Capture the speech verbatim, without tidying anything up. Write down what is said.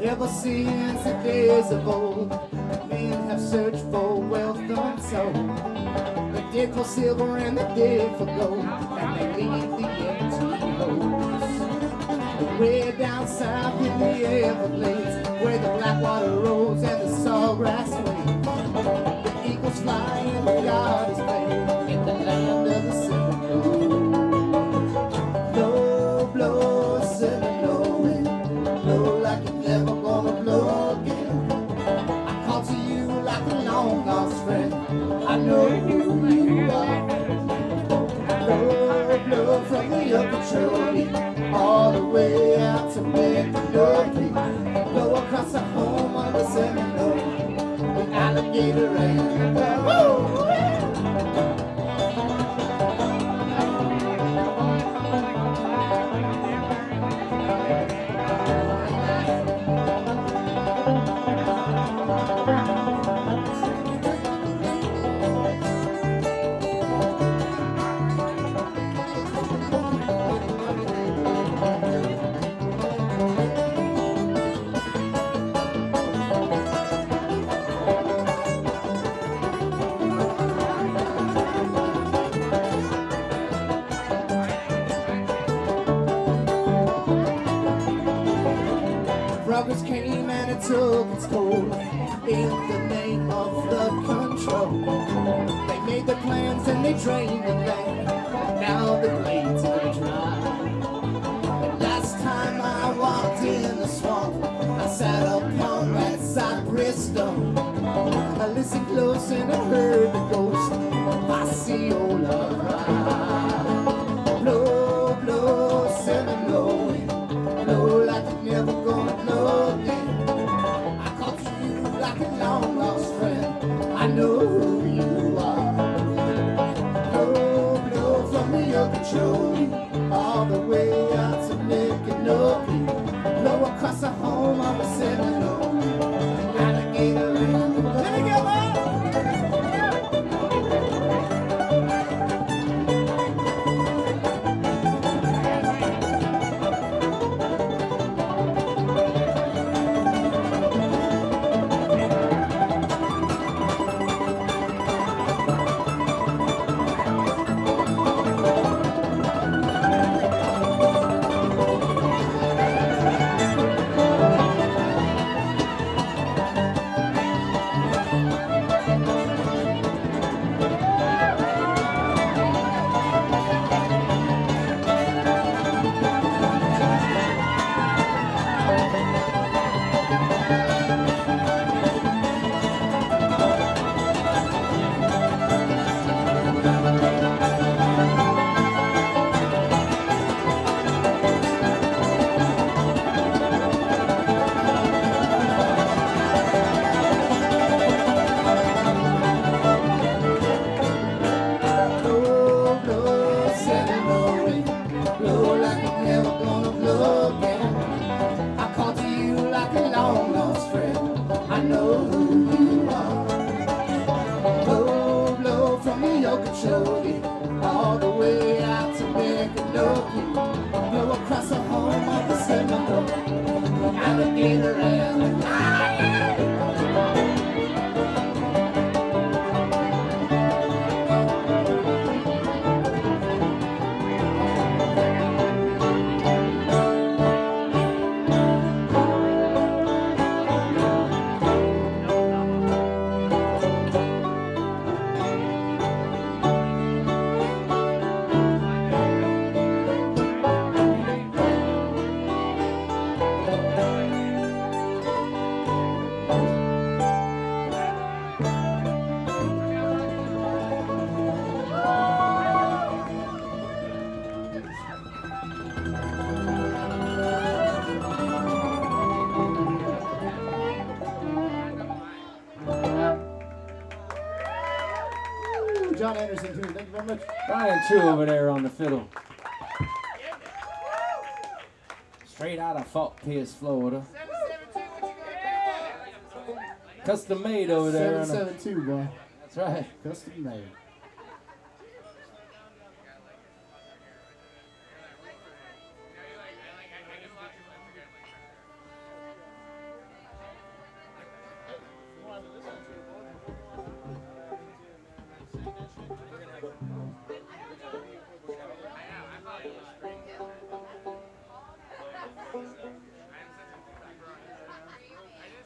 Ever since the days of old, men have searched for wealth untold. They dig for silver and they dig for gold, and they leave the empty holes. Way down south in the Everglades, where the black water rolls and the sawgrass waves, the eagles fly and the God is paid in the land of the Seminole. Blow, blow, Seminole wind, blow like you're never gonna blow again. I call to you like a long lost friend. I know who you are. Blow, blow from the Okeechobee all the way out to Micanopy. Blow across the home of the Seminole, the alligator and the woo! Progress came and it took its toll in the name of flood control. They made their plans and they drained the land. Now the glades are dry. And last time I walked in the swamp, I sat upon that cypress stone. I listened close and I heard the ghost of Osceola ride. Blow, blow, Seminole wind, blow like you're never gonna blow again. I call to you like a long lost friend. I know who you are. Blow, blow from the Okeechobee all the way out to Micanopy. Blow across the home of the Seminole, alligator and the blood. Let me go, man! I know who you are. Blow, blow from the Okeechobee all the way out to Micanopy. Blow across the home of the Seminole, the alligator and the lion. John Anderson, too. Thank you very much. Brian True over there on the fiddle. Straight out of Fort Pierce, Florida. Custom made over there. seven seven two, boy. That's right. Custom made.